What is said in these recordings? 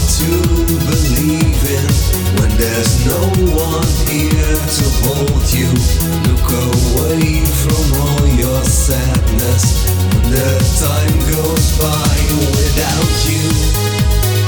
to believe in when there's no one here to hold you. Look away from all your sadness when the time goes by without you.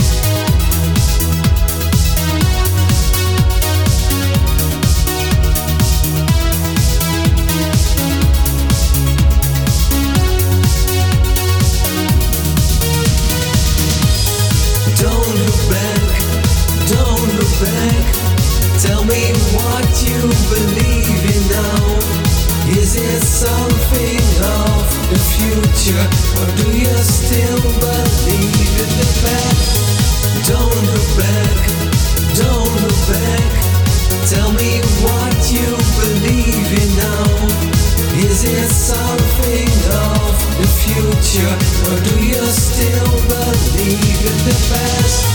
Tell me what you believe in now. Is it something of the future, or do you still believe in the past? Don't look back, don't look back. Tell me what you believe in now. Is it something of the future, or do you still believe in the past?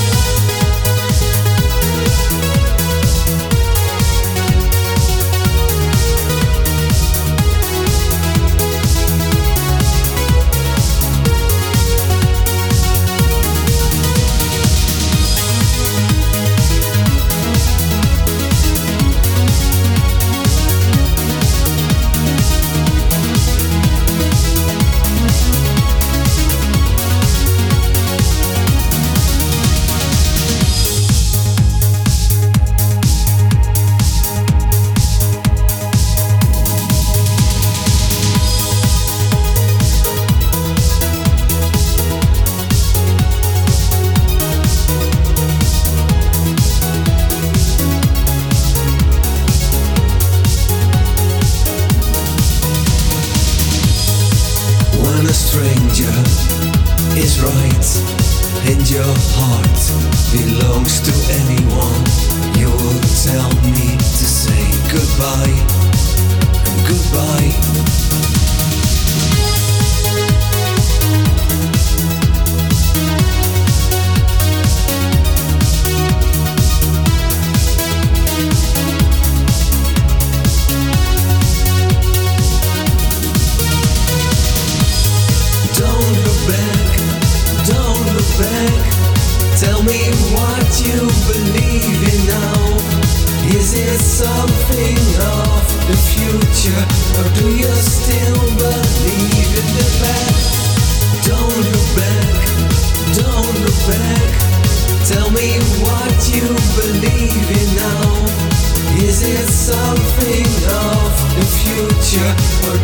Is right and your heart belongs to anyone, you will tell me to say goodbye and goodbye. Tell me what you believe in now. Is it something of the future, or do you still believe in the past? Don't look back, don't look back. Tell me what you believe in now. Is it something of the future, or